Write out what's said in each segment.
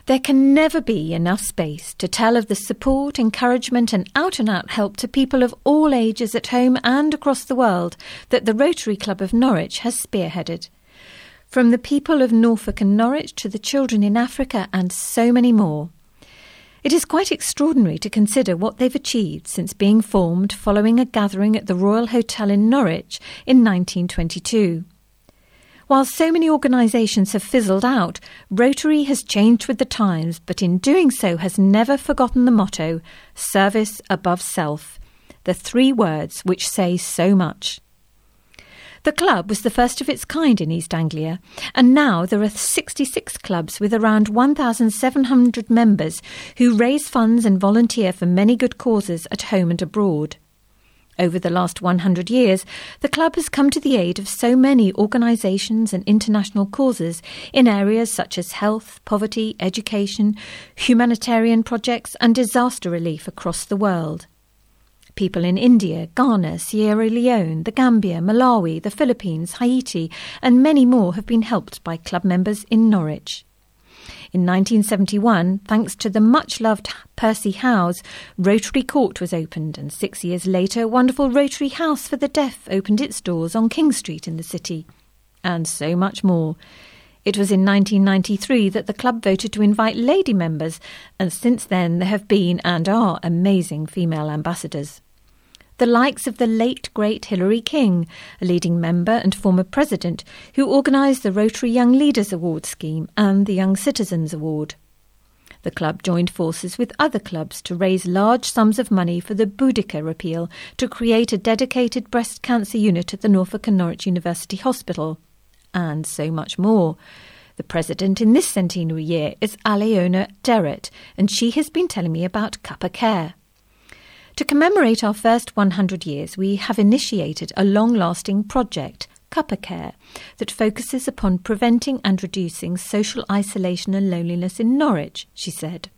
There can never be enough space to tell of the support, encouragement and out-and-out help to people of all ages at home and across the world that the Rotary Club of Norwich has spearheaded. From the people of Norfolk and Norwich to the children in Africa and so many more. It is quite extraordinary to consider what they've achieved since being formed following a gathering at the Royal Hotel in Norwich in 1922. While so many organisations have fizzled out, Rotary has changed with the times, but in doing so has never forgotten the motto, service above self, the 3 words which say so much. The club was the first of its kind in East Anglia, and now there are 66 clubs with around 1,700 members who raise funds and volunteer for many good causes at home and abroad. Over the last 100 years, the club has come to the aid of so many organisations and international causes in areas such as health, poverty, education, humanitarian projects and disaster relief across the world. People in India, Ghana, Sierra Leone, the Gambia, Malawi, the Philippines, Haiti and many more have been helped by club members in Norwich. In 1971, thanks to the much-loved Percy Howes, Rotary Court was opened, and 6 years later, wonderful Rotary House for the Deaf opened its doors on King Street in the city. And so much more. It was in 1993 that the club voted to invite lady members, and since then there have been and are amazing female ambassadors. The likes of the late, great Hilary King, a leading member and former president, who organised the Rotary Young Leaders Award scheme and the Young Citizens Award. The club joined forces with other clubs to raise large sums of money for the Boudica repeal to create a dedicated breast cancer unit at the Norfolk and Norwich University Hospital. And so much more. The president in this centenary year is Aliona Derrett, and she has been telling me about Kappa Care. To commemorate our first 100 years, we have initiated a long-lasting project, Kappa Care, that focuses upon preventing and reducing social isolation and loneliness in Norwich, she said.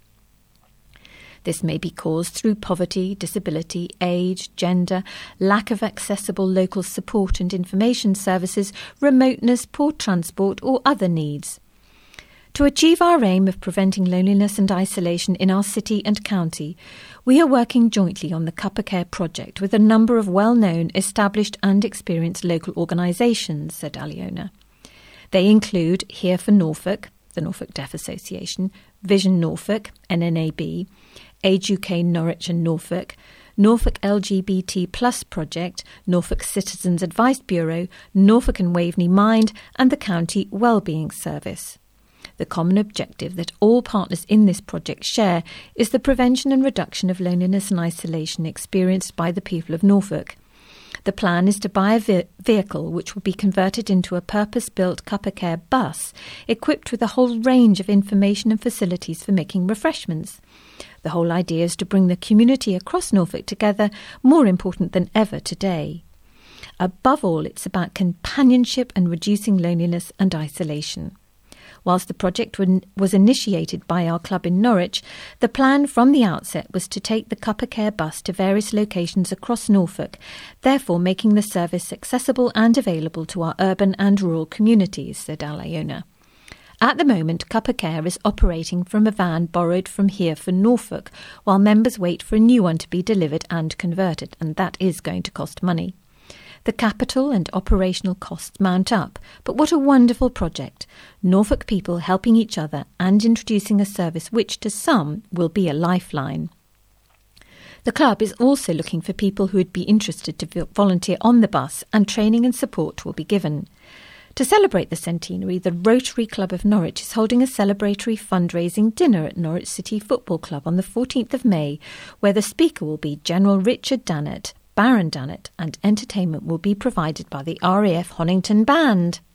This may be caused through poverty, disability, age, gender, lack of accessible local support and information services, remoteness, poor transport or other needs. To achieve our aim of preventing loneliness and isolation in our city and county, we are working jointly on the Kappa Care project with a number of well-known, established and experienced local organisations, said Aliona. They include Here for Norfolk, the Norfolk Deaf Association, Vision Norfolk, NNAB, Age UK Norwich and Norfolk, Norfolk LGBT Plus Project, Norfolk Citizens Advice Bureau, Norfolk and Waveney Mind and the County Wellbeing Service. The common objective that all partners in this project share is the prevention and reduction of loneliness and isolation experienced by the people of Norfolk. The plan is to buy a vehicle which will be converted into a purpose-built Kappa Care bus equipped with a whole range of information and facilities for making refreshments. The whole idea is to bring the community across Norfolk together, more important than ever today. Above all, it's about companionship and reducing loneliness and isolation. Whilst the project was initiated by our club in Norwich, the plan from the outset was to take the Kappa Care bus to various locations across Norfolk, therefore making the service accessible and available to our urban and rural communities, said Aliona. At the moment, Kappa Care is operating from a van borrowed from Here for Norfolk, while members wait for a new one to be delivered and converted, and that is going to cost money. The capital and operational costs mount up, but what a wonderful project. Norfolk people helping each other and introducing a service which, to some, will be a lifeline. The club is also looking for people who would be interested to volunteer on the bus, and training and support will be given. To celebrate the centenary, the Rotary Club of Norwich is holding a celebratory fundraising dinner at Norwich City Football Club on the 14th of May, where the speaker will be General Richard Dannett, Baron Dannett, and entertainment will be provided by the RAF Honington Band.